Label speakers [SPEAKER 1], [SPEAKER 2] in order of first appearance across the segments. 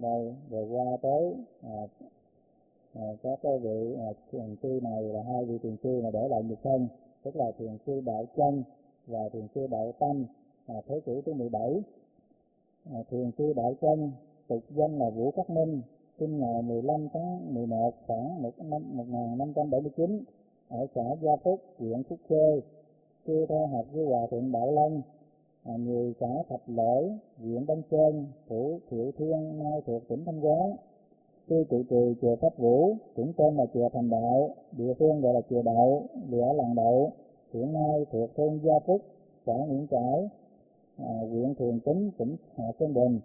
[SPEAKER 1] đây rồi qua tới các cái vị thiền sư này là hai vị thiền sư mà để lại nhục thân, tức là thiền sư Đạo Chân và thiền sư Đạo Tâm, thế kỷ thứ 17. Thiền sư Đạo Chân tục danh là Vũ Khắc Minh, sinh ngày 15 tháng 11 khoảng 1579 ở xã Gia Phúc, huyện Phúc Khê, cư theo học với Hòa thượng Đạo Long, người xã Thạch Lỗi, huyện Đông Sơn, phủ Thiệu Thiên, nay thuộc tỉnh Thanh Hóa. Sư trụ trì chùa Pháp Vũ, cũng tên là chùa Thành Đạo, địa phương gọi là chùa Đậu, vì ở làng Đậu, hiện nay thuộc thôn Gia Phúc, xã Nguyễn Trãi, huyện Thường Tín, tỉnh Hạ Sơn Bình,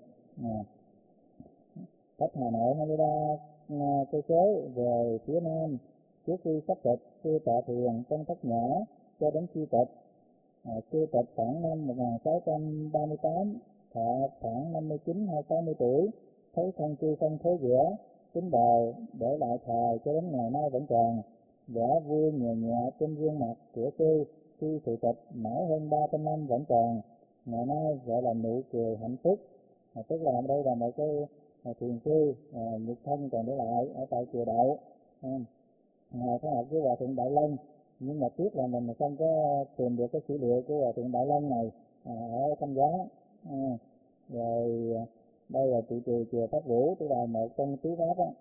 [SPEAKER 1] cách Hà Nội 23 cây số về phía nam. Trước khi sắp tịch, sư tọa thiền trong thất nhã cho đến khi tịch. Sư tịch khoảng năm 1638, thọ khoảng 59 hay 60 tuổi, thấy thân cư không thế vẽ, tính đời để lại thời cho đến ngày nay vẫn còn. Vẻ vui nhẹ nhẹ trên gương mặt của sư khi sự tịch mãi hơn 300 năm vẫn còn. Ngày nay gọi là nụ cười hạnh phúc. Tức là đây là một cái thiền sư nhục thân còn để lại ở tại chùa Đậu. Ngài có học với Hòa thượng Đạo Long, nhưng mà tiếc là mình không có tìm được cái sử liệu của Hòa thượng Đạo Long này ở Thanh Hóa. Rồi đây là trụ trì chùa Pháp Vũ, tức là một trong tứ pháp á.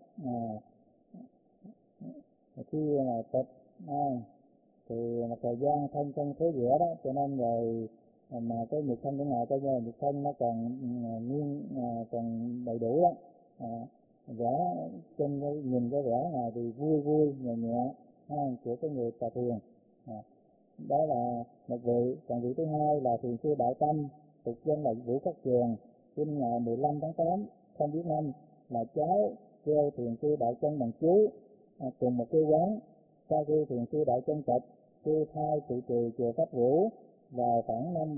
[SPEAKER 1] Khi mà tịch thì một thời gian thân không thế vẽ đó, cho nên rồi mà cái nhục thân của ngài coi như là nhục thân nó còn nguyên, còn đầy đủ đó. Vẽ trên cái nhìn cái vẽ này thì vui vui nhẹ nhẹ của cái người tà thiền. Đó là một vị. Còn vị thứ hai là thiền sư Đạo Tâm, tục danh là Vũ Khắc Trường, sinh ngày 15 tháng 8 không biết năm, là cháu kêu thiền sư Đạo Chân bằng chú, cùng một cái quán. Sau khi thiền sư Đạo Chân tịch, sư thay trụ trì chùa Pháp Vũ vào khoảng năm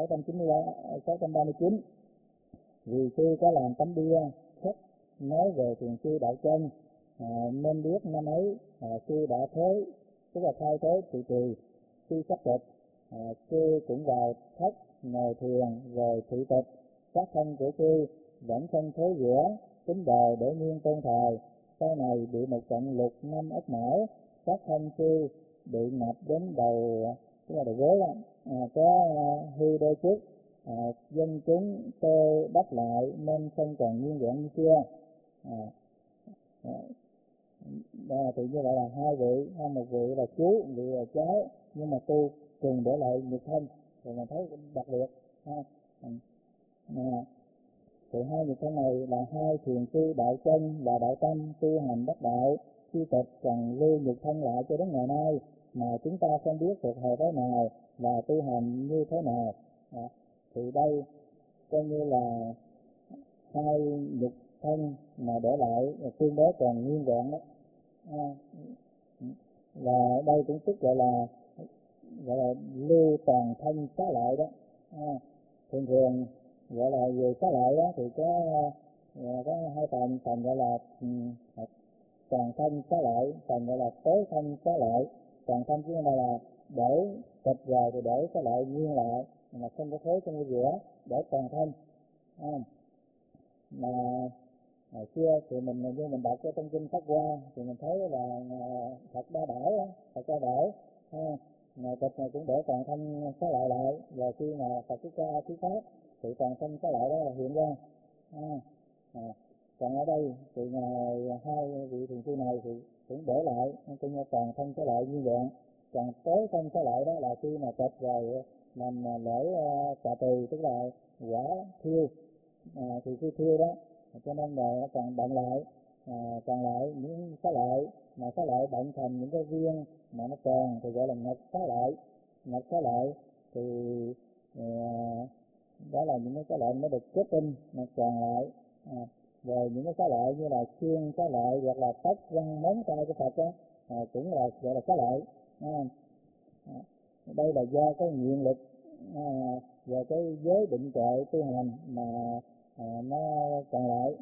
[SPEAKER 1] 1639. Vì sư có làm tấm bia khắc nói về thiền sư Đạo Chân, nên biết năm ấy sư đã thế, tức là thay thế trụ trì. Sư sắp tịch, sư cũng vào thất ngồi thiền rồi thị tịch. Các thân của sư vẫn không thế vẽ, tính đời để nguyên tôn thờ. Sau này bị một trận lục năm Ất Mão, các thân sư bị ngập đến đầu, tức là đầu gối đó, có hư đôi chút. Dân chúng tôi đắp lại nên không còn nguyên vẹn như xưa. Thì như vậy là hai vị, một vị là chú, một vị là cháu, nhưng mà tu cùng để lại nhục thân, thì mình thấy đặc biệt. Thì hai nhục thân này là hai thiền sư Đạo Chân và Đạo Tâm tu hành đắc đạo, khi tịch cần lưu nhục thân lại cho đến ngày nay, mà chúng ta không biết thuộc thời thế nào và tu hành như thế nào. Thì đây coi như là hai nhục thân mà để lại tương đối còn nguyên vẹn đó. Và đây cũng tức gọi là lưu toàn thân xá lợi đó. Thường thường gọi là về xá lợi đó thì có hai phần gọi là toàn thân xá lợi, phần gọi là tối thân xá lợi. Toàn thân chứ là để tịch rồi thì để xá lợi nguyên lại, mà không có thối, không có rửa, để toàn thân. Mà hồi xưa thì như mình đọc cái trong kinh Pháp Hoa thì mình thấy là Phật Đa Bảo á, Phật Đa Bảo ngày tịch này cũng để toàn thân xá lợi lại, và khi mà Phật Thích Ca thuyết pháp thì toàn thân xá lợi đó là hiện ra. Còn ở đây thì hai vị thiền sư này thì cũng để lại coi như toàn thân xá lợi như vậy. Còn tối thân xá lợi đó là khi mà tịch rồi làm lễ xà tỳ, tức là quả thiêu, thì khi thiêu đó cho nên là còn động lại, còn lại những xá lợi, mà xá lợi động thành những cái viên mà nó tròn thì gọi là ngọc xá lợi. Ngọc xá lợi thì đó là những cái xá lợi nó được kết tinh mà tròn lại. Rồi những cái xá lợi như là xương xá lợi hoặc là tóc răng móng tay của Phật đó, cũng là gọi là xá lợi. Đây là do cái nguyện lực và cái giới định tuệ tu hành mà nó còn lại.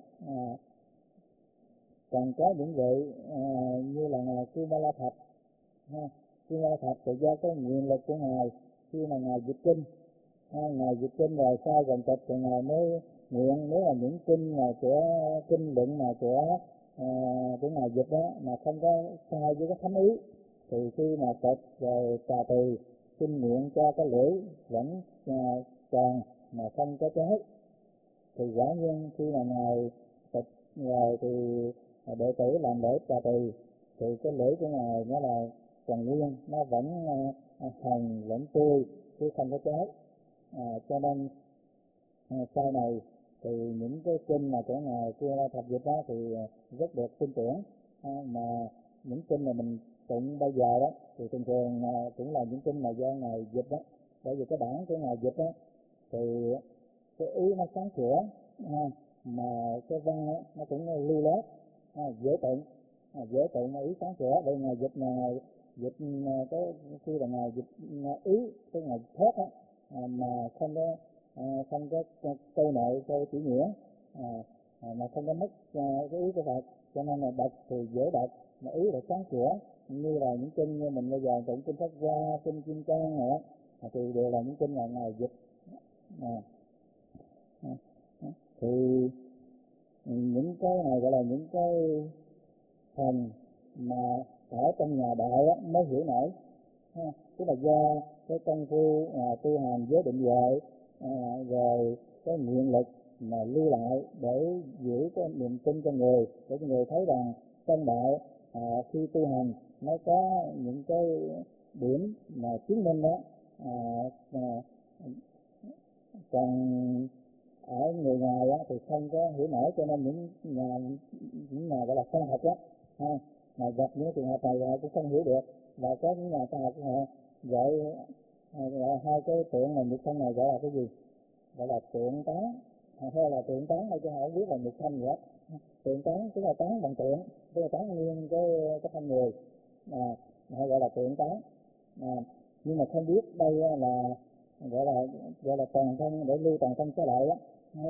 [SPEAKER 1] Còn có những vị như là ngài Sư Ma La Thạch. Sư Ma La Thạch thì do cái nguyện lực của ngài, khi mà ngài dịch kinh, ngài dịch kinh rồi sau gần tịch thì ngài mới nguyện. Nếu là những kinh mà của kinh luận mà của ngài dịch đó mà không có sai với cái thánh ý, thì khi mà tịch rồi trà tỳ xin nguyện cho cái lưỡi vẫn tròn mà không có cháy, thì quả nhiên khi mà ngài tịch rồi thì đệ tử làm lễ trà tỳ thì cái lưỡi của ngài nó là còn nguyên, nó vẫn hồng vẫn tươi chứ không có cháy. Cho nên sau này thì những cái kinh mà của ngài kia thập dịch đó thì rất được tin tưởng. Mà những kinh mà mình tụng bây giờ đó thì thường thường cũng là những kinh mà do ngài dịch đó, bởi vì cái bản của ngài dịch đó thì cái ý nó sáng sủa, mà cái văn đó, nó cũng lưu loát, dễ tụng ý sáng sủa. Bởi ngài dịch ngài dịch cái khi là ngài dịch ý cái ngài thét á, mà không có câu nội câu chữ nghĩa, mà không có mất cái ý của Phật, cho nên là đọc thì dễ đọc mà ý là sáng sủa. Như là những kinh như mình bây giờ tụng kinh Pháp Hoa, kinh Kim Cang nữa thì đều là những kinh là ngài dịch. Thì những cái này gọi là những cái phần mà ở trong nhà đạo mới hiểu nổi, tức là do cái công phu tu hành giới định huệ, rồi cái nguyện lực mà lưu lại để giữ cái niềm tin cho người, để cho người thấy rằng trong đạo khi tu hành nó có những cái điểm mà chứng minh đó. Còn ở người ngoài thì không có hiểu nổi, cho nên những nhà gọi là khoa học mà gặp những trường hợp này họ cũng không hiểu được. Và có những nhà khoa học họ gọi hai cái tượng là nhật thân này gọi là cái gì, gọi là tượng tán hay là tượng tán hay cho họ không biết là nhật thân gì hết. Tượng tán tức là tán bằng tượng, tức là tán nguyên cái thân người, họ gọi là tượng tán. Nhưng mà không biết đây là gọi là toàn thân, để lưu toàn thân trở lại đó.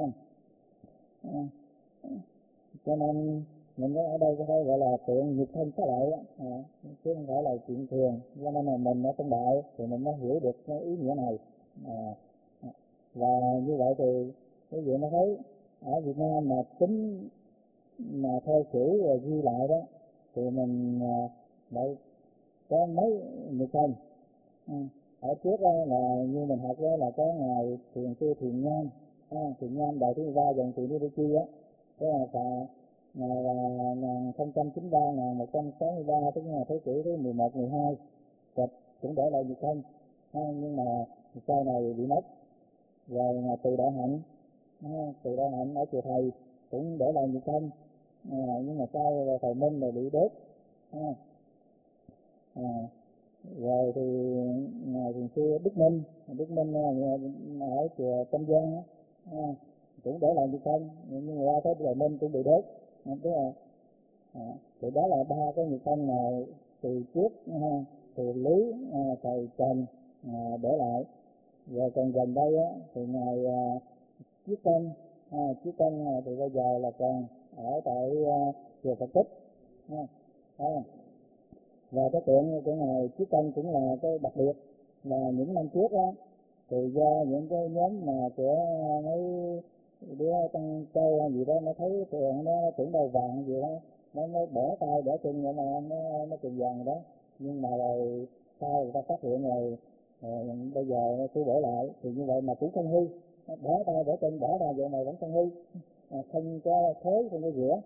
[SPEAKER 1] Cho nên mình ở đây có thể gọi là tượng nhật thân trở lại chứ không phải là chuyện thường. Cho nên là mình ở trong đạo thì mình mới hiểu được cái ý nghĩa này. Và như vậy thì quý vị nó thấy ở Việt Nam mà tính mà theo sử rồi ghi lại đó thì mình lại có mấy nhật thân. Ở trước đó là như mình học đó là có ngài Thiền Sư Thiền Nham, Thiền Nham Đại Thứ Ba dòng Thiền Đi Chi á, đó là ngài là 1093 1163, tức là thế kỷ thứ 11 12, Phật cũng để lại nhật thân. Nhưng mà sau này bị mất. Rồi ngài Từ Đại Hạnh, Từ Đại Hạnh ở chùa Thầy cũng để lại nhật thân, nhưng mà sau thầy Minh rồi bị đốt. Rồi thì ngài Thiền Sư Đức Minh ở chùa Tâm Giang cũng để lại nhật thân, nhưng mà thấy thầy Minh cũng bị đốt. Tức là thì đó là ba cái nhật thân mà từ trước từ Lý thầy Trần để lại. Rồi còn gần đây thì ngài Chiết Công, thì bây giờ là còn ở tại chùa Phật Tích. Và cái tượng của ngài Chiết Công cũng là cái đặc biệt là những năm trước thì do những cái nhóm mà của mấy đứa Tăng Châu gì đó, nó thấy tượng nó tưởng đâu vàng gì đó, nó bỏ tay bỏ chân vậy mà nó tiền vàng đó. Nhưng mà rồi sau người ta phát hiện rồi, bây giờ nó cứ bổ lại thì như vậy mà cũng không hư, bỏ tay bỏ chân bỏ ra vậy mà vẫn không hư, không có thối, không có rửa.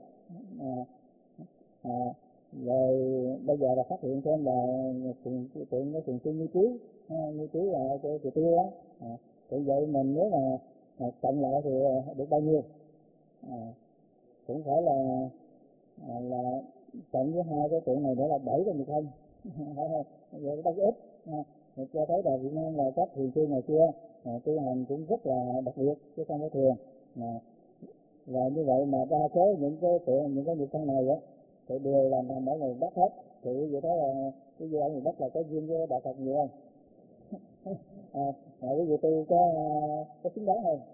[SPEAKER 1] Rồi bây giờ là phát hiện thêm là tượng cái Thiền Sư Như Trí là cái Tiêu á. Thì vậy mình nếu mà cộng lại thì được bao nhiêu? Cũng phải là cộng với hai cái tượng này nữa là 7 cái nhật thân. Vậy nó ít. Cho thấy là Việt Nam là các thiền sư ngày xưa tu hành cũng rất là đặc biệt chứ không có thường. Và như vậy mà đa số những cái tượng, những cái nhật thân này thì đều là nằm ở người Bắc hết. Thì vậy đó là cái gì ở người Bắc là có duyên với đạo Phật nhiều không? Cái gì tu có xứng đáng không?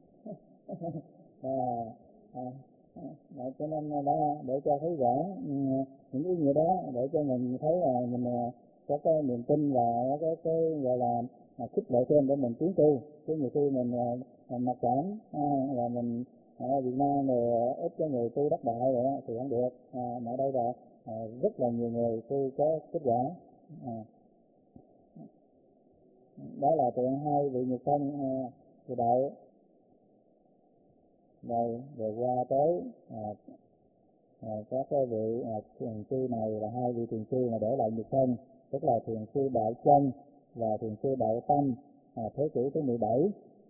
[SPEAKER 1] Cho nên đó, để cho thấy rõ những ý nghĩa đó, để cho mình thấy là mình có cái niềm tin và cái gọi là khích lệ thêm để mình tiến tu. Chứ nhiều khi mình mặc cảm, là mình Việt Nam rồi ít có người tu đắc đạo rồi thì không được, mà ở đây là rất là nhiều người tu có kết quả. Đó là từ hai vị nhật thân từ đạo. Rồi qua tới các cái vị thiền sư này là hai vị thiền sư mà để lại nhật thân, tức là thiền sư Đại Chân và thiền sư Đại Tâm, thế kỷ thứ 17.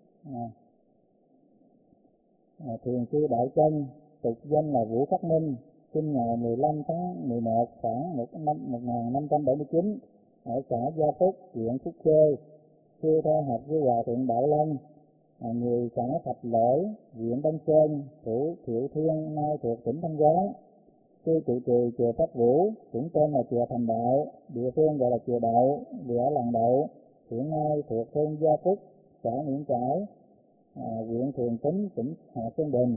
[SPEAKER 1] Thiền sư Đại Chân tục danh là Vũ Khắc Minh, sinh ngày 15 tháng 11 khoảng 1579 ở xã Gia Phúc, huyện Phúc Khê, xưa theo học với Hòa Thượng Đạo Long, người xã Thạch Lỗi, huyện Đông Sơn, thủ Thiệu Thiên, nay thuộc tỉnh Thanh Hóa. Sư trụ trì chùa Pháp Vũ, cũng tên là chùa Thành Đạo, địa phương gọi là chùa Đậu, vì ở làng Đậu, hiện nay thuộc thôn Gia Phúc, xã Nguyễn Trãi, huyện Thường Tín, tỉnh Hạ Sơn Bình,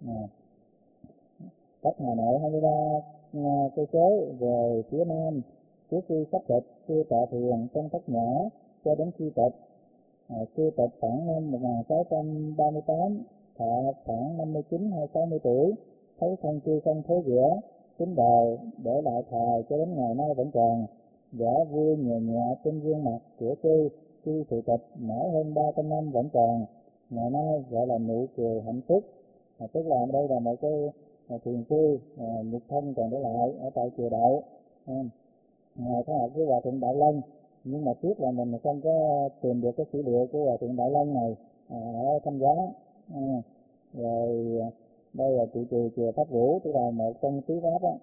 [SPEAKER 1] cách Hà Nội 23 cây số về phía nam. Trước khi sắp tịch, sư tọa thiền trong thất nhã cho đến khi tịch. Sư tịch khoảng năm 1638, thọ khoảng 59 hay 60 tuổi, thấy thân cư không thế rửa, kính đời để lại thờ cho đến ngày nay vẫn còn. Vẻ vui nhẹ nhẹ trên gương mặt của sư khi sự tịch nở hơn 300 năm vẫn còn, ngày nay gọi là nụ cười hạnh phúc. Tức là đây là một cái thiền sư nhật thân còn để lại ở tại chùa Đậu. Ngài có học với Hòa Thượng Đạo Long, nhưng mà tiếc là mình không có tìm được cái sử liệu của Hòa Thượng Đạo Long này ở Thanh Hóa. Rồi đây là trụ trì chùa Pháp Vũ, tức là một trong tứ pháp á.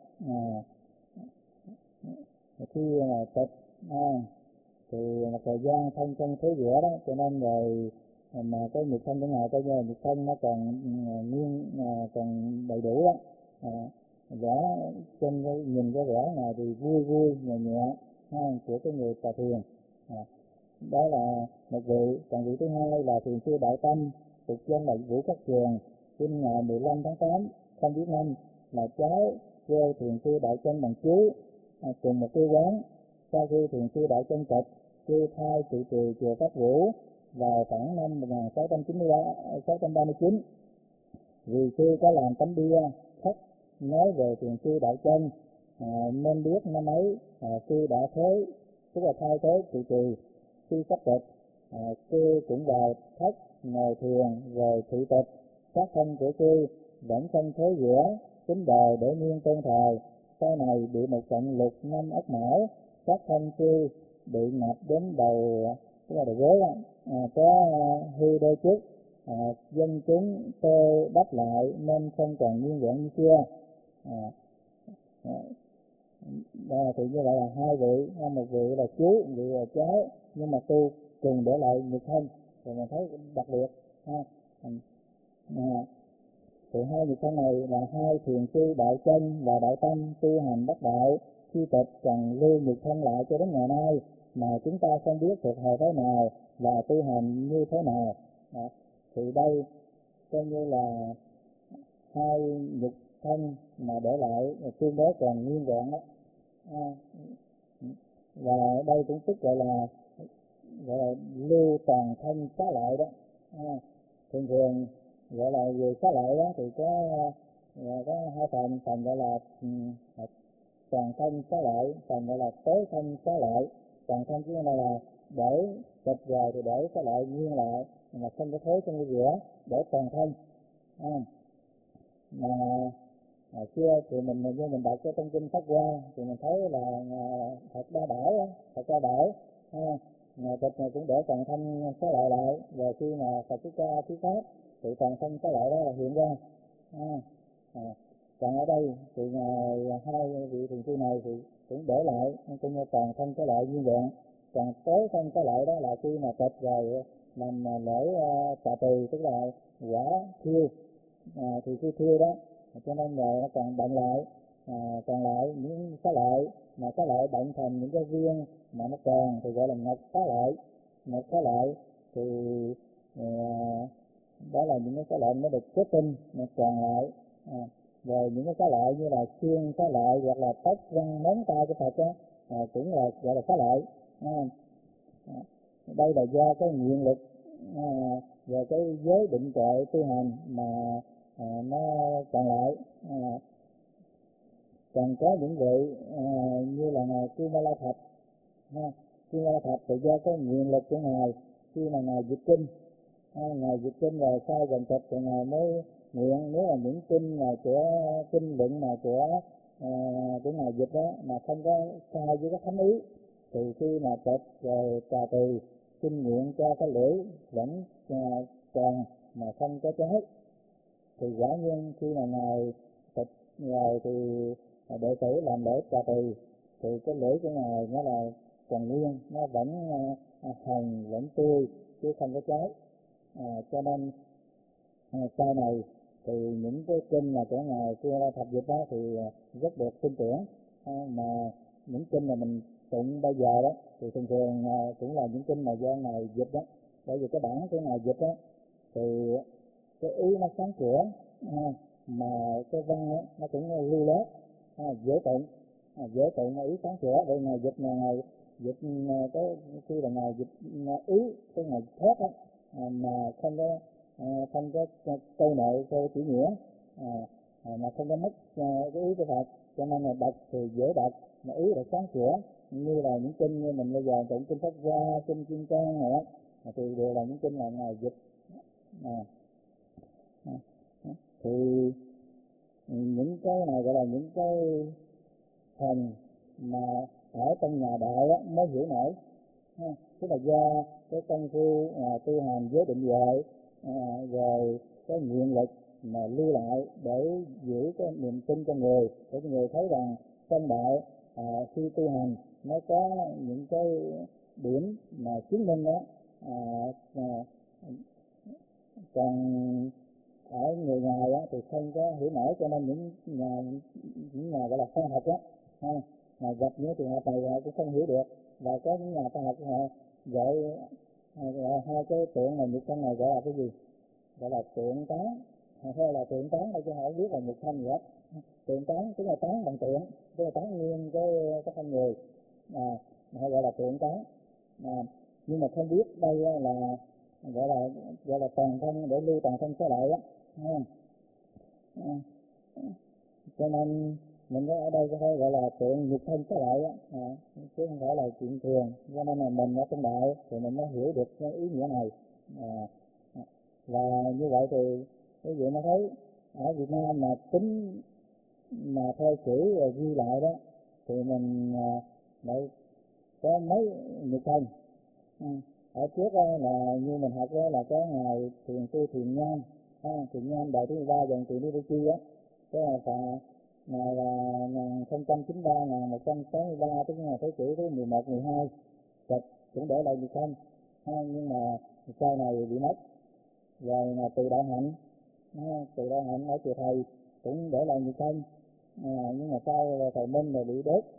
[SPEAKER 1] Khi tịch thì một thời gian thân trong thế giữa đó, cho nên rồi mà cái nhật thân của ngài coi như là nhật thân nó còn nguyên, còn đầy đủ đó. Vẻ trên cái nhìn cái vẻ này thì vui vui nhẹ nhẹ của cái người tà thiền. Đó là một vị. Còn vị thứ hai là thiền sư Đại Tâm, tục danh là Vũ Khắc Trường, sinh ngày 15 tháng 8 không biết năm, là cháu quê thiền sư Đại Chân bằng chú, cùng một quê quán. Sau khi thiền sư Đại Chân tịch, sư thay trụ trì chùa Pháp Vũ vào khoảng năm 1639. Vì sư có làm tấm bia khắc nói về thiền sư Đại Chân, nên biết năm ấy sư đã thế, tức là thay thế trụ trì. Sư sắp tịch, sư cũng vào thất ngồi thiền rồi thị tịch. Các thân của sư vẫn không thế giữa, kính đời để nguyên tôn thờ. Sau này bị một trận lục năm Ất Mão, các thân sư bị ngập đến đầu, tức là đầu gối, có hư đôi chút. Dân chúng tô đắp lại nên không còn nguyên vẹn như xưa. Thì như vậy là hai vị, một vị là chú, một vị là cháu, nhưng mà tu cùng để lại nhật thân, thì mình thấy đặc biệt. Thì hai nhật thân này là hai thiền sư Đại Chân và Đại Tâm tu hành đắc đạo, khi tịch cần lưu nhật thân lại cho đến ngày nay, mà chúng ta không biết thuộc thời thế nào và tu hành như thế nào. Thì đây coi như là hai nhật thân mà để lại tương đối còn nguyên vẹn đó. Và đây cũng tức gọi là lưu toàn thân xá lợi đó. Thường thường gọi là về xá lợi đó thì có hai phần gọi là toàn thân xá lợi, phần gọi là tối thân xá lợi. Toàn thân chứ là để tịch rồi thì để xá lợi nguyên lại, mà không có thối trong cái giữa, để toàn thân. Mà xưa thì mình đọc cái trong kinh Pháp Hoa thì mình thấy là Phật Đa Bảo á, Phật Đa Bảo ngày tịch này cũng để toàn thân xá lợi lại, rồi khi mà Phật Thích Ca thuyết pháp thì toàn thân xá lợi đó là hiện ra. Còn ở đây thì hai vị thiền sư này thì cũng để lại cũng như toàn thân xá lợi như vậy. Còn tối thân xá lợi đó là khi mà tịch rồi làm lễ tạ từ, tức là quả thiêu, thì khi thiêu đó cho nên rồi nó còn động lại, còn lại những xá lợi mà xá lợi động thành những cái viên mà nó còn thì gọi là ngọc xá lợi. Ngọc xá lợi thì đó là những cái xá lợi nó được kết tinh nó còn lại. Rồi những cái xá lợi như là xương xá lợi hoặc là tóc răng móng tay của Phật đó, cũng là gọi là xá lợi. Đây là do cái nguyện lực Rồi cái giới định tuệ tu hành mà nó còn lại, còn có những vị như là ngài Kumala Thạch. Kumala Thạch thì do cái nguyện lực của ngài, khi mà ngài dịch kinh, ngài dịch kinh rồi sau gần trịch thì ngài mới nguyện, nếu là những kinh mà của kinh luận mà của ngài dịch đó mà không có sai với cái thánh ý, thì khi mà trịch rồi trà tỳ kinh nguyện cho cái lưỡi vẫn tròn mà không có cháy, thì quả nhiên khi mà ngài trịch rồi thì đệ tử làm lễ trà tỳ thì cái lưỡi của ngài nó là còn nguyên, nó vẫn hồng vẫn tươi chứ không có cháy. Cho nên sau này thì những cái kinh mà của ngài Kumala Thạch dịch đó thì rất được tin tưởng. Mà những kinh mà mình tụng bây giờ đó thì thường thường cũng là những kinh mà do ngài dịch đó, bởi vì cái bản của ngài dịch đó thì cái ý nó sáng sủa, mà cái văn đó, nó cũng lưu loát, dễ tụng, ý sáng sủa. Vậy ngài dịch là ngài dịch cái khi là ngài dịch ý cái ngài thét đó, mà không có câu nội câu chữ nghĩa, mà không có mất cái ý của Phật, cho nên là đọc thì dễ đọc, mà ý là sáng sủa. Như là những kinh như mình bây giờ tụng kinh Pháp Hoa, kinh Kim Cang này đó, thì đều là những kinh là ngài dịch. Thì những cái này gọi là những cái phần mà ở trong nhà đạo đó mới hiểu nổi, tức là do cái công phu tu hành giới định huệ, rồi cái nguyện lực mà lưu lại để giữ cái niềm tin trong người, để cho người thấy rằng trong đạo khi tu hành nó có những cái điểm mà chứng minh đó. Còn ở người ngoài thì không có hiểu nổi, cho nên những nhà gọi là khoa học đó mà gặp những trường hợp này họ cũng không hiểu được. Và có những nhà khoa học họ gọi hai cái tượng này nhật thân này gọi là cái gì, gọi là tượng tán hay là tượng tán đây, chứ họ không biết là nhật thân gì hết. Tượng tán tức là tán bằng tượng, tức là tán nguyên cái thân người, họ gọi là tượng tán. Nhưng mà không biết đây là gọi là toàn thân, để lưu toàn thân trở lại đó. Cho nên mình ở đây có thể gọi là tượng nhục thân trở lại đó, chứ không phải là chuyện thường. Cho nên là mình ở trong đạo thì mình mới hiểu được cái ý nghĩa này. Và như vậy thì quý vị mới thấy ở Việt Nam mà tính mà theo chữ ghi lại đó thì mình lại có mấy nhục thân. Ở trước là như mình học đó là có ngài Thiền Sư Thiền Nham, Thiền Nham đời thứ 13 dòng Thiền Đi Chi á, cái ngài là 1093-1163, tức là thế kỷ thứ 11, 12, cũng để lại nhục thân, nhưng mà sau này bị mất. Rồi là Từ Đại Hạnh, ở chùa Thầy cũng để lại nhục thân, nhưng mà sau thầy Minh rồi bị đốt.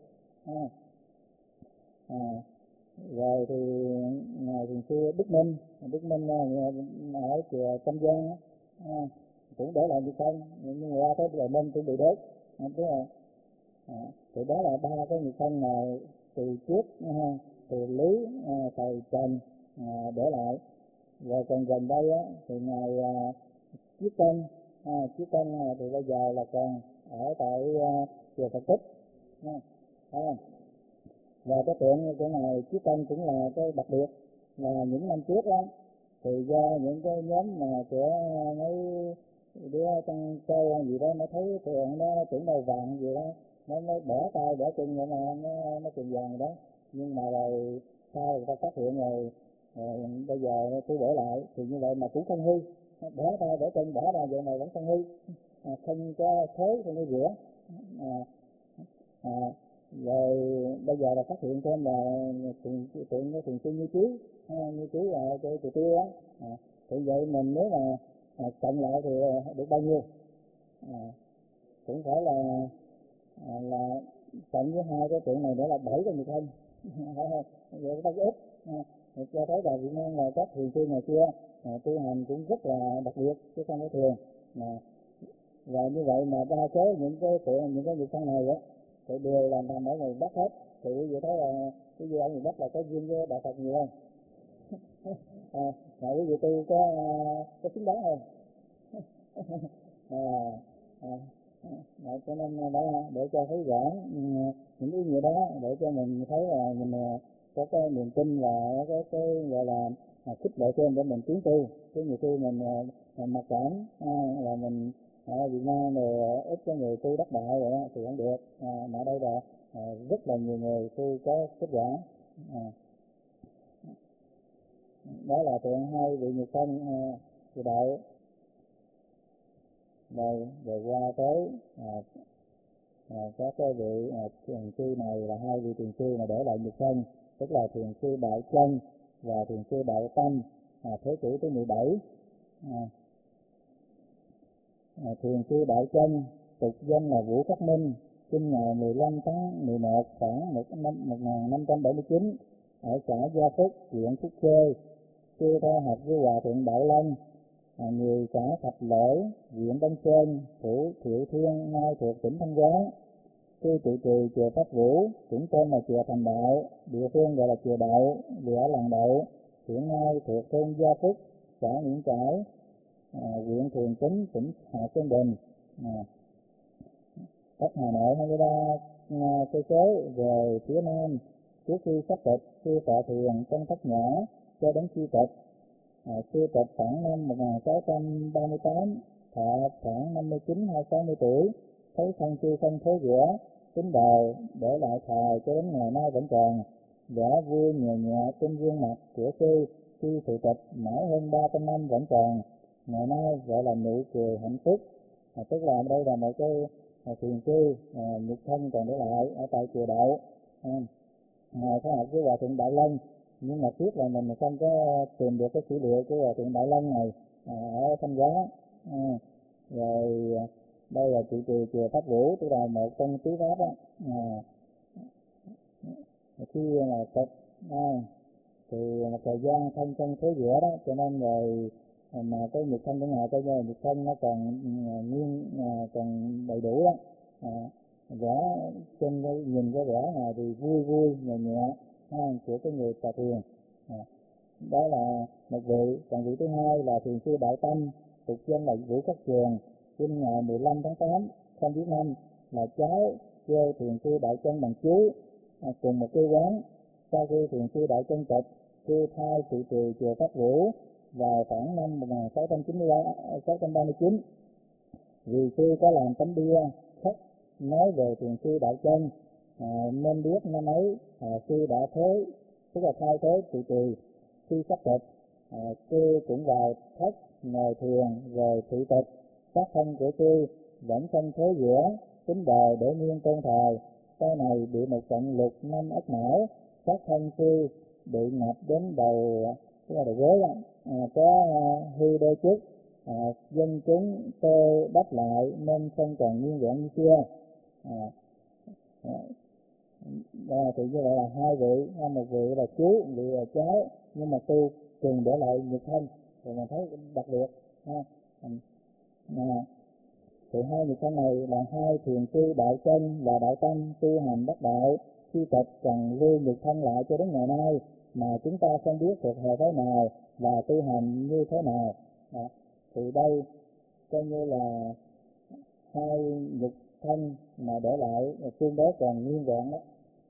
[SPEAKER 1] Rồi thì ngài Thiền Sư Đức Minh ở chùa Tâm Giang cũng để lại nhục thân, nhưng mà ra tới thầy Minh cũng bị đốt. Tức là thì đó là ba cái nhục thân mà từ trước từ Lý, thầy Trần để lại. Rồi còn gần đây thì ngài Chiết Tân, thì bây giờ là còn ở tại chùa Phật Tích. Và cái tượng của ngài Chiết Tân cũng là cái đặc biệt là những năm trước đó thì do những cái nhóm mà của mấy đứa trong châu gì đó nó thấy tượng nó tưởng đầu vàng gì đó, nó mới bỏ tay bỏ chân vậy mà nó tiền vàng đó. Nhưng mà rồi sau người ta phát hiện rồi, bây giờ tu bổ lại thì như vậy mà cũng không hư, bỏ tay bỏ chân bỏ ra vậy mà vẫn không hư, không có thối, không có rửa. Rồi bây giờ là phát hiện thêm là tượng Thiền Sư Như Trí, là cái Từ Tiêu á. Thì vậy mình nếu mà cộng lại thì được bao nhiêu? Cũng phải là cộng với hai cái tượng này nữa là 7 cái nhục thân. Vậy rất ít. Cho thấy là Việt Nam là các thiền sư ngày xưa tu hành cũng rất là đặc biệt chứ không có thường. Và như vậy mà đa số những cái tượng, những cái nhục thân này á thì đều là nằm ở người Bắc hết. Thì quý vị thấy là cái gì ở người Bắc là có duyên với Đạo Phật nhiều không? Mà quý vị tu có xứng đáng không? Cho nên đó, để cho thấy rõ những ý nghĩa đó, để cho mình thấy là mình có cái niềm tin và cái gọi là khích lệ thêm để mình tiến tu. Chứ nhiều khi mình mặc cảm là mình ở Việt Nam rồi ít có người tu đắc đạo rồi thì không được. Mà ở đây là rất là nhiều người tu có kết quả. Đó là thượng hai vị nhật thân từ đạo. Rồi qua tới các cái vị thiền sư này là hai vị thiền sư mà để lại nhật thân, tức là thiền sư Đạo Chân và thiền sư Đạo Tâm, thế kỷ thứ 17. Thiền sư Đạo Chân tục danh là Vũ Khắc Minh, sinh ngày 15 tháng 11 khoảng 1579 ở xã Gia Phúc, huyện Phúc Khê, sư theo học với Hòa thượng Đạo Long, người xã Thạch Lễ, huyện Đông Sơn, phủ Thiệu Thiên, nay thuộc tỉnh Thanh Hóa. Sư trụ trì chùa Pháp Vũ, cũng tên là chùa Thành Đạo, địa phương gọi là chùa Đậu, vì ở làng Đậu, hiện nay thuộc thôn Gia Phúc, xã Nguyễn Trãi, huyện Thường Tín, tỉnh Hà Sơn Bình, cách Hà Nội 23 cây số về phía nam. Trước khi sắp tịch, sư tọa thiền trong thất nhã cho đến khi tịch. Sư tịch khoảng năm 1638, thọ khoảng 59-60 tuổi, thấy thân sư không thối rữa, tính đời để lại thời cho đến ngày nay vẫn còn. Vẻ vui nhẹ nhẹ trên gương mặt của sư khi thụ tịch mãi hơn 300 năm vẫn còn. Ngày nay gọi là nụ cười hạnh phúc. Tức là đây là một cái thiền sư nhục thân còn để lại ở tại chùa Đậu. Ngài có học với Hòa thượng Đạo Long, nhưng mà tiếc là mình không có tìm được cái sử liệu của Hòa thượng Đạo Long này ở Thanh Hóa. Rồi đây là trụ trì chùa Pháp Vũ, tức là một trong tứ pháp đó. Khi là tịch thì một thời gian thân thế giữa đó, cho nên rồi mà cái nhục thân của ngài, cái nhục thân nó còn nguyên, còn đầy đủ đó. Vẻ trên cái nhìn cái vẻ này thì vui nhẹ nhẹ của cái người tà thiền. Đó là một vị. Còn vị thứ hai là thiền sư Đạo Tâm, tục danh là Vũ Khắc Trường, sinh ngày 15 tháng 8 không biết năm, là cháu quê thiền sư Đạo Chân bằng chú, cùng một quê quán. Sau khi thiền sư Đạo Chân tịch, sư thay trụ trì chùa Pháp Vũ vào khoảng năm 1639. Vì sư có làm tấm bia khắc nói về thiền sư Đạo Chân, nên biết năm ấy sư đã thế, tức là thay thế trụ trì. Khi sắp tịch, sư cũng vào thất ngồi thiền rồi thị tịch. Các thân của sư vẫn không thế giữa, tính đời để nguyên tôn thờ. Sau này bị một trận lục năm Ất Mão, các thân sư bị ngập đến đầu, tức là đầu gối, có hư đôi chút. Dân chúng tôi đắp lại nên không còn nguyên vẹn như xưa. Thì như vậy là hai vị, một vị là chú, một vị là cháu, nhưng mà tu cùng để lại nhục thân, thì mình thấy đặc biệt. Thì hai nhục thân này là hai thiền sư Đạo Chân và Đạo Tâm tu hành đắc đạo. Khi tịch cần lưu nhục thân lại cho đến ngày nay, mà chúng ta không biết thuộc hệ thế nào và tu hành như thế nào. Thì đây coi như là hai nhục thân mà để lại tương đối còn nguyên vẹn đó.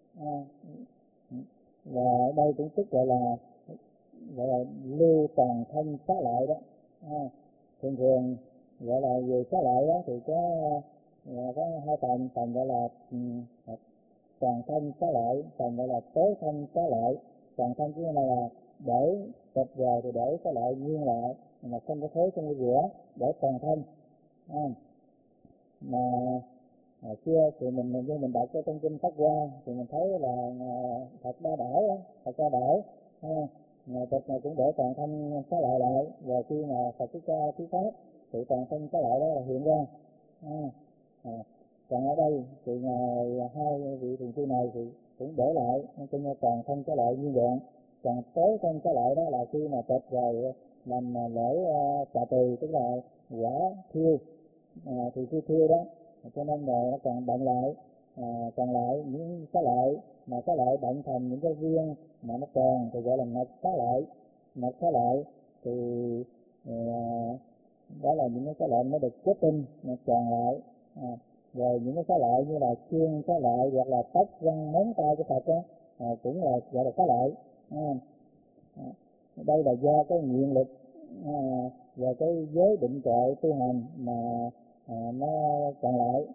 [SPEAKER 1] Và ở đây cũng tức gọi là lưu toàn thân xá lợi đó. Thường thường gọi là về xá lợi đó thì có hai phần gọi là toàn thân xá lợi, phần gọi là tối thân xá lợi. Toàn thân chứ là để tịch rồi thì để xá lợi nguyên lại, mà không có thối, không có rửa, để toàn thân. Mà xưa thì mình đọc cái trong kinh Pháp Hoa thì mình thấy là Phật Đa Bảo đó, Phật Đa Bảo ngày tịch này cũng để toàn thân xá lợi lại, và khi mà Phật Thích Ca thuyết pháp thì toàn thân xá lợi đó là hiện ra. Còn ở đây thì hai vị thiền sư này thì cũng để lại cho nên toàn thân xá lợi nguyên vẹn. Còn tối thân xá lợi đó là khi mà tịch rồi làm lễ tạ từ, tức là quả thiêu, thì khi thiêu đó cho nên là còn động lại, còn lại những xá lợi mà xá lợi động thành những cái viên mà nó còn thì gọi là ngọc xá lợi. một xá lợi thì đó là những cái xá lợi nó được kết tinh tròn lại. Rồi những cái xá lợi như là xương xá lợi hoặc là tóc răng móng tay của Phật đó, cũng là gọi là xá lợi. Đây là do cái nguyện lực và cái giới định tuệ tu hành mà nó còn lại.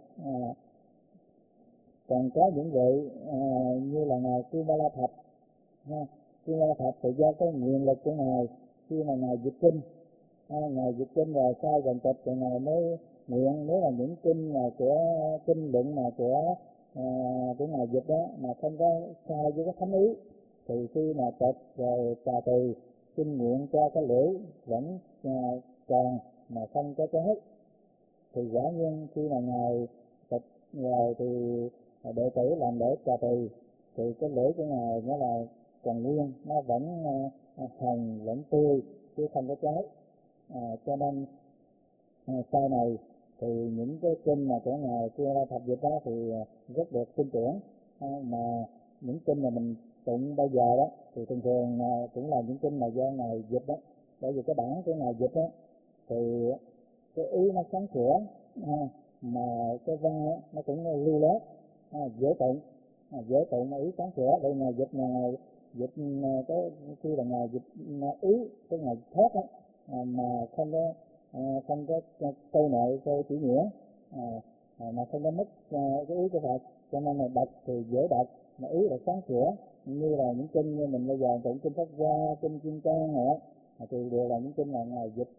[SPEAKER 1] Còn có những vị như là ngài Kumala Thạch. Kumala Thạch thì do cái nguyện lực của ngài khi mà ngài dịch kinh, ngài dịch kinh rồi sai gần tịch thì ngài mới nguyện, nếu là những kinh mà của kinh luận mà của ngài dịch đó mà không có sai với cái thánh ý thì khi mà tịch rồi trà từ xin nguyện cho cái lưỡi vẫn còn mà không có chết, thì quả nhiên khi mà ngài tịch rồi thì đệ tử làm lễ trà từ thì cái lưỡi của ngài nó là còn nguyên, nó vẫn hồng vẫn tươi chứ không có cháy. Cho nên sau này thì những cái kinh mà của ngài Kumala Thạch dịch đó thì rất được tin tưởng. Mà những kinh mà mình tụng bây giờ đó thì thường thường cũng là những kinh mà do ngài dịch đó, bởi vì cái bản của ngài dịch đó thì cái ý nó sáng sủa, mà cái văn đó, nó cũng lưu loát, dễ tụng ý sáng sủa. Đây ngài dịch dịch cái khi là ngài dịch ý cái ngài thét đó, mà không có câu nội câu chỉ nghĩa, mà không có mất cái ý của Phật, cho nên là đọc thì dễ đọc mà ý là sáng sủa. Như là những kinh như mình bây giờ tụng kinh Pháp Hoa, kinh Kim Cang này thì đều là những kinh là ngài dịch.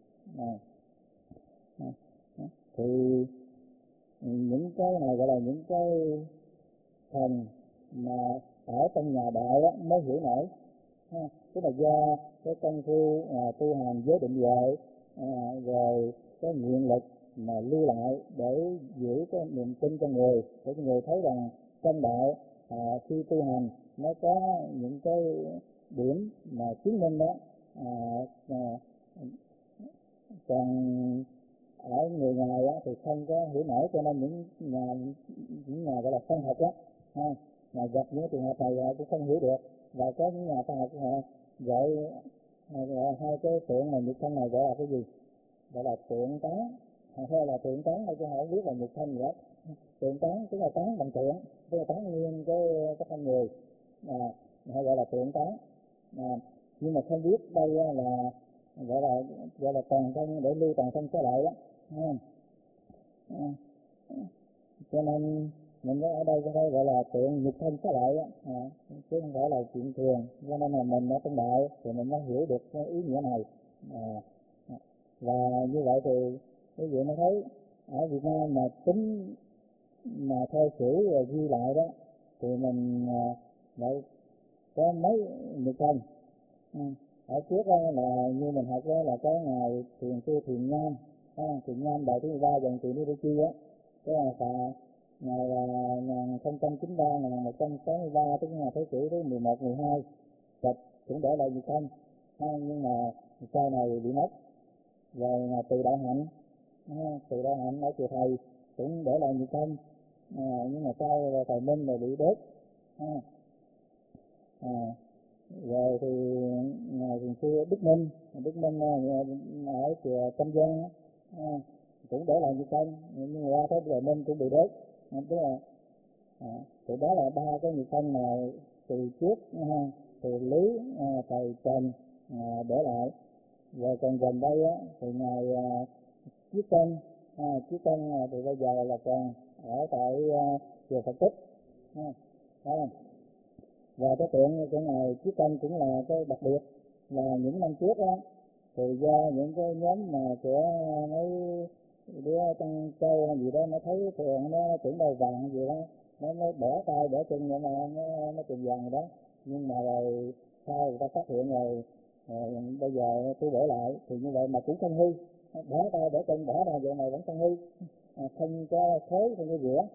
[SPEAKER 1] Thì những cái này gọi là những cái thần mà ở trong nhà đại đó mới hiểu nổi, tức là do cái công phu tu hành giới định huệ, rồi cái nguyện lực mà lưu lại để giữ cái niềm tin cho người, để cho người thấy rằng trong đạo khi tu hành nó có những cái điểm mà chứng minh đó. Còn ở người ngoài thì không có hiểu nổi, cho nên những nhà gọi là phân học đó mà gặp những trường hợp này họ cũng không hiểu được. Và có những nhà phân học của họ gọi hai cái tượng mà nhật thân này gọi là cái gì, gọi là tượng tán hay là tượng tán hay chứ họ không biết là nhật thân gì đó. Tượng tán tức là tán bằng tượng, tức là tán nguyên cái thân người, họ gọi là tượng tán. Nhưng mà không biết đây là gọi là toàn thân để lưu toàn thân xá lợi đó. Cho nên mình ở đây gọi là tượng nhục thân xá lợi chứ không phải là chuyện thường. Cho nên là mình ở trong đạo thì mình mới hiểu được cái ý nghĩa này. Và như vậy thì quý vị mới thấy ở Việt Nam mà tính mà theo sử rồi ghi lại đó thì mình lại có mấy nhục thân. Ở trước là như mình học đó là có ngài Thiền Sư Thiền Nham, Thiền Nham đời thứ 13 dòng Thiền Đi Chi á, cái là ngày là 1093 1163, tức là thế kỷ thứ 11 12, Phật cũng để lại nhục thân, nhưng mà sau này bị mất. Rồi Từ Đại Hạnh ở chùa Thầy cũng để lại nhục thân, nhưng mà sau Thầy Minh rồi bị đốt. Rồi thì ngài Thiền Sư Đức Minh ở chùa Tâm Giang cũng để lại nhục thân, nhưng mà qua tới Thầy Minh cũng bị đốt. Tức là thì đó là ba cái nhục thân mà từ trước từ Lý, thầy Trần để lại. Rồi còn gần đây thì ngài Chí Công thì bây giờ là còn ở tại chùa Phật Tích. Và cái tượng của ngài Chí Công cũng là cái đặc biệt là những năm trước thì do những cái nhóm mà của mấy đứa Tăng Châu hay gì đó nó thấy thường nó tưởng đầu vàng gì đó, nó bỏ tay bỏ chân nhưng mà nó tiền vàng rồi đó. Nhưng mà rồi sau người ta phát hiện rồi, bây giờ tôi đổi lại thì như vậy mà cũng không hư, bỏ tay bỏ chân bỏ ra vậy này vẫn không hư, không có thối không có rửa.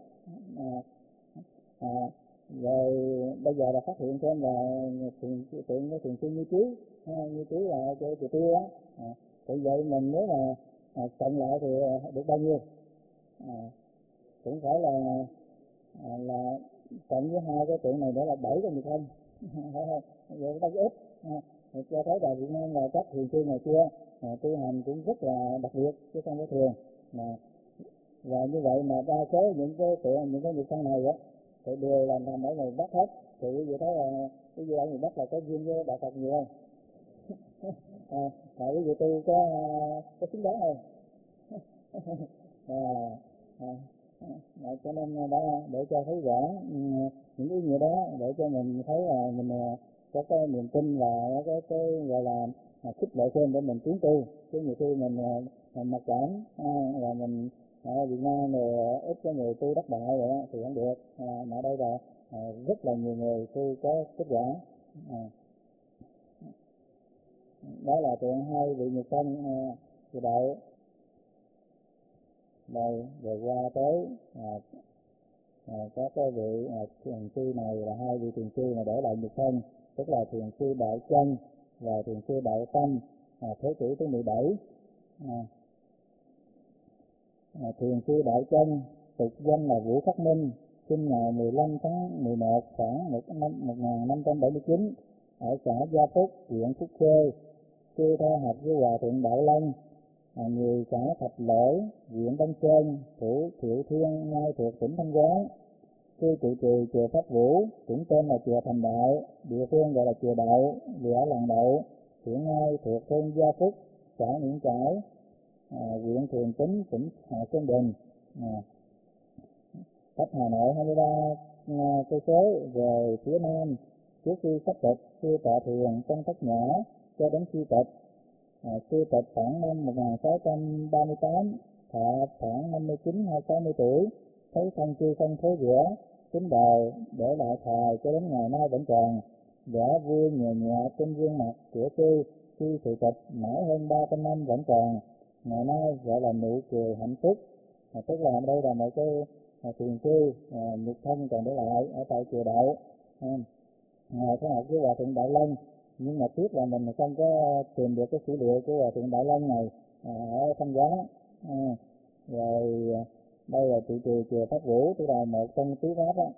[SPEAKER 1] Rồi bây giờ là phát hiện thêm là tượng Sư Như Trí là cho chùa Tiêu á. Thì vậy mình nếu mà cộng lại thì được bao nhiêu? Cũng phải là cộng với hai cái tượng này đó là 7 cái nhục thân. Vậy đâu có ít. cho thấy là Việt Nam là các thiền sư ngày xưa tu hành cũng rất là đặc biệt chứ không có thường. Và như vậy mà đa số những cái nhục thân này á thì đều là nằm ở miền Bắc hết. Thì quý vị thấy là quý vị ở miền Bắc là có duyên với đạo Phật nhiều không? Quý vị tu có xứng đáng không? Cho nên đó, để cho thấy rõ những ý nghĩa đó, để cho mình thấy là mình có cái niềm tin và cái gọi là khích lệ thêm để mình tiến tu. Chứ nhiều khi mình mặc cảm và mình ở Việt Nam rồi ít có người tu đắc đạo rồi đó, thì không được. Mà ở đây là rất là nhiều người tu có kết quả. Đó là chuyện hai vị nhục thân thì đạo. Đây rồi qua tới các cái vị thiền sư này là hai vị thiền sư mà để lại nhục thân, tức là thiền sư Đạo Chân và thiền sư Đạo Tâm, thế kỷ thứ 17. Thiền sư Đạo Chân tục danh là Vũ Khắc Minh, sinh ngày 15 tháng 11 khoảng 1579 ở xã Gia Phúc, huyện Phúc Khê, sư theo học với Hòa thượng Đạo Long, người xã Thạch Lỗi, huyện Đông Sơn, thủ Thiệu Thiên, nay thuộc tỉnh Thanh Hóa. Sư trụ trì chùa Pháp Vũ, cũng tên là chùa Thành Đạo, địa phương gọi là chùa Đậu, vì ở làng Đậu, hiện nay thuộc thôn Gia Phúc, xã Nguyễn Trãi, huyện Thường Tín, tỉnh Sơn Bình, cách Hà Nội 23 cây số về phía nam. Trước khi sắp tịch, sư tọa thiền trong thất nhã cho đến khi tịch. Sư tịch khoảng năm 1638, thọ khoảng 59-60 tuổi, thấy thân chư không thối rữa, kính đời để lại thời cho đến ngày nay vẫn còn. Vẻ vui nhẹ nhẹ trên gương mặt của sư khi sự tịch mãi hơn 300 năm vẫn còn. Ngày nay gọi là nụ cười hạnh phúc. Tức là đây là một cái thiền sư nhục thân còn để lại ở tại chùa Đậu. Ngài có học với Hòa thượng Đạo Long, nhưng mà tiếc là mình không có tìm được cái sử liệu của Hòa thượng Đạo Long này ở Thanh Hóa. Rồi đây là trụ trì chùa Pháp Vũ, tức là một trong tứ pháp đó.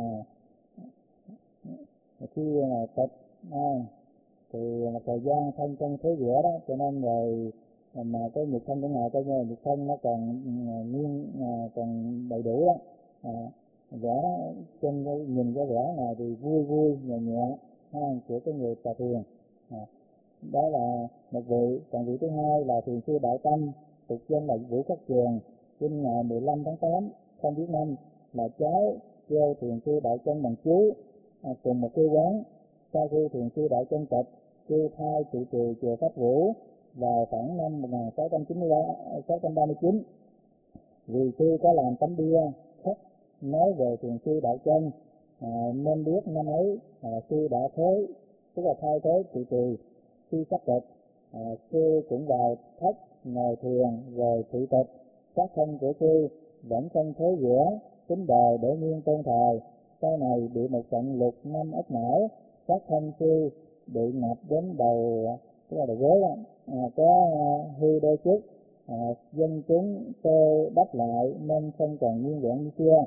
[SPEAKER 1] Khi mà tịch thì một thời gian thân trong thế giữa đó, cho nên rồi mà cái nhục thân của ngài coi như nhục thân nó còn nguyên còn đầy đủ đó. Vẻ trên nhìn cái vẻ này thì vui vui nhẹ nhẹ của cái người tà thiền. Đó là một vị. Còn vị thứ hai là thiền sư Đạo Tâm, tục danh là Vũ Khắc Trường, sinh ngày 15 tháng 8 không biết năm, là cháu kêu thiền sư Đạo Chân bằng chú, cùng một quê quán. Sau khi thiền sư Đạo Chân tịch, sư thay trụ trì chùa Pháp Vũ vào khoảng năm 1639. Vì sư có làm tấm bia khắc nói về thiền sư Đạo Chân, nên biết năm ấy sư đã thế, tức là thay thế trụ trì. Khi sắp tịch, sư cũng vào thất ngồi thiền rồi thị tịch. Các thân của sư vẫn không thối rữa, kính đời để nguyên tôn thờ. Sau này bị một trận lục năm ốc não, các thân sư bị ngập đến đầu, tức là đầu gối đó, có hư đôi chút. Dân chúng tôi đắp lại nên không còn nguyên vẹn như xưa.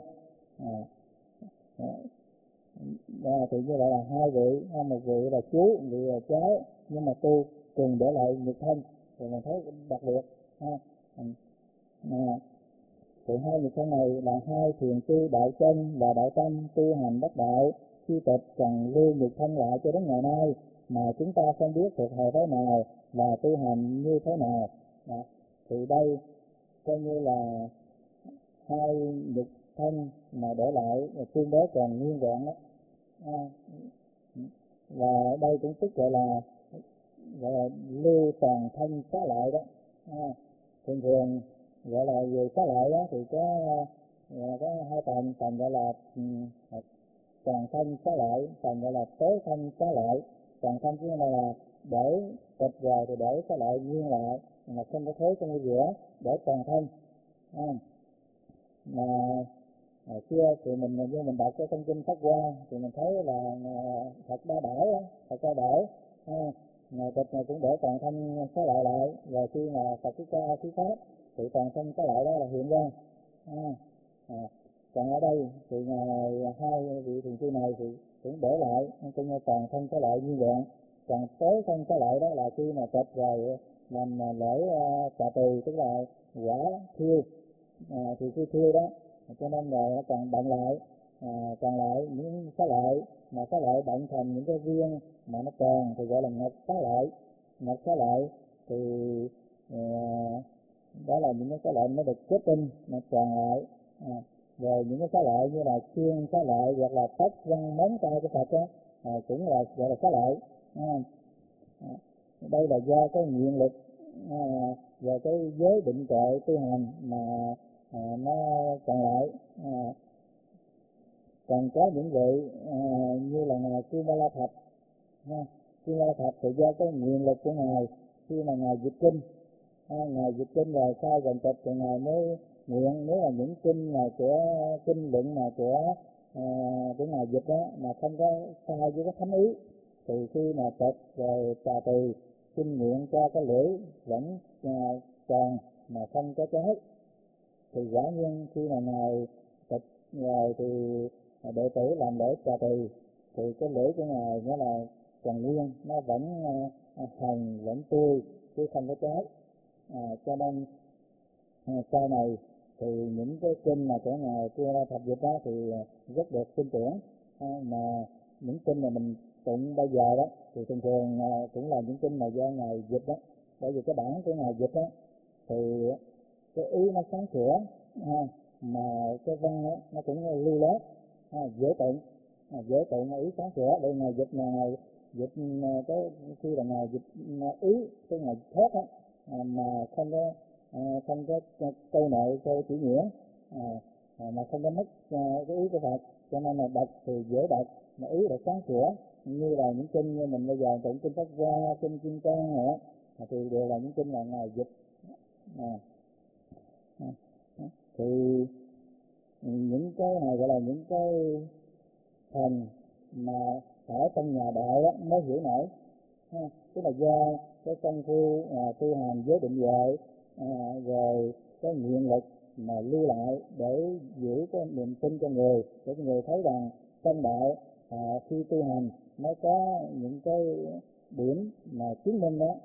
[SPEAKER 1] Thì như vậy là hai vị, một vị là chú, một vị là cháu, nhưng mà tu cùng để lại nhục thân, thì mình thấy đặc biệt. Thì hai nhục thân này là hai thiền sư Đạo Chân và Đạo Tâm tu hành đắc đạo. Khi tịch cần lưu nhục thân lại cho đến ngày nay, mà chúng ta không biết thuộc thời thế nào và tu hành như thế nào. Thì đây coi như là hai nhục thân mà để lại tương đối còn nguyên vẹn đó. Và đây cũng tức gọi là lưu toàn thân xá lợi đó. Thường thường gọi là về xá lợi đó thì có hai phần gọi là toàn thân xá lợi, phần gọi là tối thân xá lợi. Toàn thân chứ là để tịch rồi thì để xá lợi nguyên lại, mà không có thối trong cái giữa, để toàn thân. Mà xưa thì mình đọc cái thông kinh Pháp Hoa thì mình thấy là Phật Đa Bảo đó, Phật Đa Bảo ngày tịch này cũng để toàn thân xá lợi lại, rồi khi mà Phật Thích Ca thuyết pháp thì toàn thân xá lợi đó là hiện ra. Còn ở đây thì hai vị thiền sư này thì cũng để lại coi như toàn thân xá lợi như vậy. Còn tối không xá lợi đó là khi mà tịch rồi làm lễ trà tỳ, tức là quả thiêu, thì khi thiêu đó cho nên rồi nó còn động lại, còn lại những xá lợi mà xá lợi động thành những cái viên mà nó tròn thì gọi là ngọc xá lợi. Ngọc xá lợi thì đó là những cái xá lợi nó được kết tinh nó tròn lại. Rồi những cái xá lợi như là xương xá lợi hoặc là tóc răng móng tay của Phật đó, cũng là gọi là xá lợi. Đây là do cái nguyện lực và cái giới định tuệ tu hành mà nó còn lại. Còn có những vị như là ngài Cư Ma La Thập. Cư Ma La Thập thì do cái nguyện lực của ngài, khi mà ngài dịch kinh, ngài dịch kinh rồi sau gần tịch thì ngài mới nguyện, nếu là những kinh mà của kinh luận mà của ngài dịch đó mà không có sai với cái thánh ý, thì khi mà tịch rồi trà tỳ xin nguyện cho cái lưỡi vẫn tròn mà không có trái, thì quả nhiên khi mà ngài tịch rồi thì đệ tử làm lễ trà tỳ thì cái lưỡi của ngài nó là còn nguyên, nó vẫn hồng vẫn tươi chứ không có trái. Cho nên sau này thì những cái kinh mà của ngài Cư Ma Thập dịch đó thì rất được tin tưởng. Mà những kinh mà mình tụng bây giờ đó thì thường thường cũng là những kinh mà do ngài dịch đó, bởi vì cái bản của ngài dịch đó thì cái ý nó sáng sủa, mà cái văn đó, nó cũng lưu loát, dễ tụng, dễ tụng ý sáng sủa. Để ngài dịch mà ngài dịch cái khi là ngài dịch ý cái ngài thét á, mà không có câu nội câu chữ nghĩa, mà không có mất cái ý của Phật, cho nên là đọc thì dễ đọc mà ý là sáng sủa. Như là những kinh như mình bây giờ tụng kinh Pháp Hoa, kinh Kim Cang nữa thì đều là những kinh là ngài dịch. Thì những cái này gọi là những cái thành mà ở trong nhà đạo á, mới hiểu nổi, tức là do cái công phu tu hành giới định huệ, rồi cái nguyện lực mà lưu lại để giữ cái niềm tin cho người, để cho người thấy rằng trong đạo khi tu hành nó có những cái điểm mà chứng minh đó.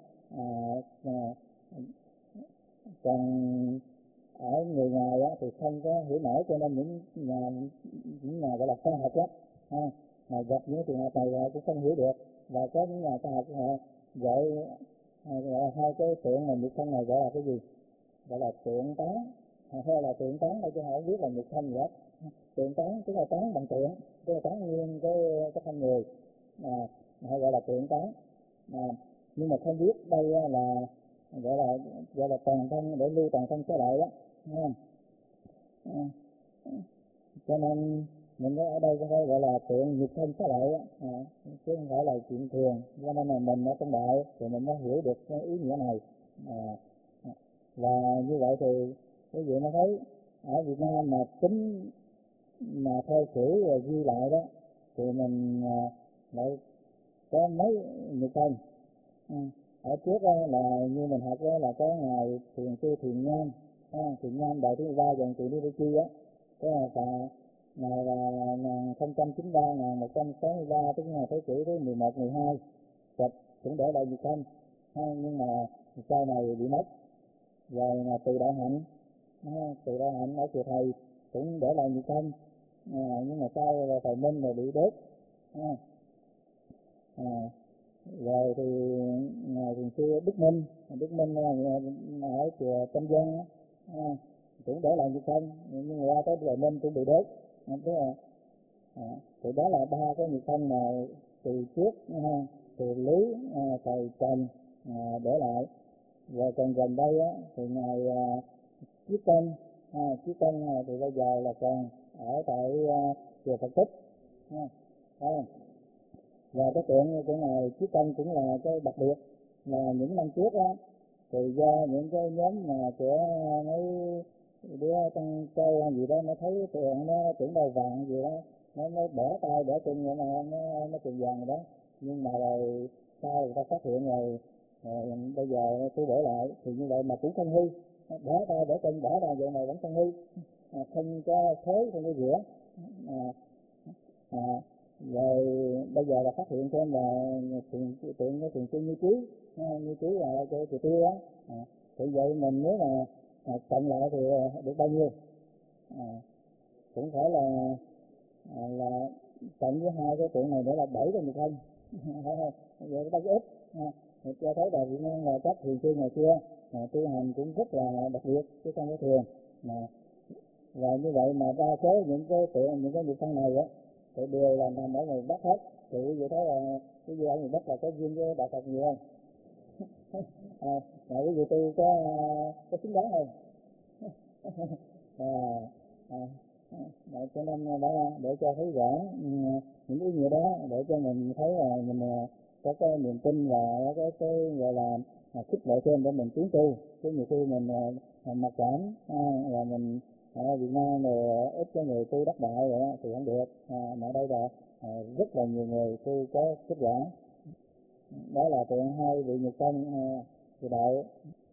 [SPEAKER 1] Còn ở người ngoài á, thì không có hiểu nổi, cho nên những nhà gọi là khoa học đó, mà gặp những trường hợp này họ cũng không hiểu được. Và có những nhà khoa học họ gọi hai cái tượng mà nhật thân này gọi là cái gì, gọi là tượng tán, hay là tượng tán đây chứ họ không biết là nhật thân gì hết. Tượng tán tức là tán bằng tượng, tức là tán nguyên cái thân người, họ gọi là tượng tán. Nhưng mà không biết đây là gọi là toàn thân, để lưu toàn thân trở lại đó, nghe không? Cho nên mình ở đây có thể gọi là tượng nhật thân trở lại đó, chứ không phải là chuyện thường. Cho nên là mình ở trong đạo thì mình mới hiểu được cái ý nghĩa này. Và như vậy thì quý vị nó thấy ở Việt Nam mà tính mà theo sử rồi ghi lại đó thì mình lại có mấy nhật thân. Ở trước đó là như mình học đó là có ngài Thiền Sư Thiền Nham, Thiền Nham đời thứ 13 dòng từ Đi Chi á, cái là ngài là 1093-1163, tức là thế kỷ thứ 11-12, Phật cũng để lại nhật thân, nhưng mà sau này bị mất. Rồi là Từ Đại Hạnh, Từ Đại Hạnh ở chùa Thầy cũng để lại nhật thân, nhưng mà sau là Thầy Minh rồi bị đốt. Rồi thì ngài Thiền Sư Đức Minh ở chùa Tâm Giang cũng để lại nhật thân, nhưng mà qua tới Thầy Minh cũng bị đốt. Thì đó là ba cái nhật thân mà từ trước từ Lý, thầy Trần để lại. Rồi còn gần đây thì ngài Chí Tân, thì bây giờ là còn ở tại chùa Phật Tích. Và cái tượng của ngài Chí Tân cũng là cái đặc biệt là những năm trước đó thì do những cái nhóm mà của mấy đứa trong châu gì đó nó thấy tượng nó tưởng đầu vàng gì đó, nó bẻ tay bẻ chân vậy mà nó tiền vàng rồi đó. Nhưng mà rồi sau người ta phát hiện rồi, bây giờ tu bổ lại thì như vậy mà cũng không hư, bẻ tay bẻ chân bẻ ra vậy mà vẫn không hư, không có thối, không có rửa. Rồi bây giờ là phát hiện thêm là chuyện thường xuyên như trí là cái tiêu á. Thì vậy mình nếu mà cộng lại thì được bao nhiêu? Cũng phải là cộng với hai cái chuyện này nữa là 7 rồi không? Phải không? Vậy nó ít. Thì cho thấy là Việt Nam là các thiền sư ngày xưa tu hành cũng rất là đặc biệt chứ không có thường. Và như vậy mà đa số những cái nghiệp thân này á thì đều là nằm ở miền Bắc hết. Thì quý vị thấy là cái gì ở miền Bắc là có duyên với đạo Phật nhiều không? Mà quý vị tu có xứng đáng không? Cho nên đó, để cho thấy rõ những ý nghĩa đó, để cho mình thấy là mình có cái niềm tin và cái gọi là khích lệ thêm để mình tiến tu. Chứ nhiều khi mình mặc cảm là mình ở Việt Nam rồi ít có người tu đắc đạo rồi thì không được. Mà ở đây là rất là nhiều người tu có kết quả. Đó là từ hai vị nhật tông từ đạo.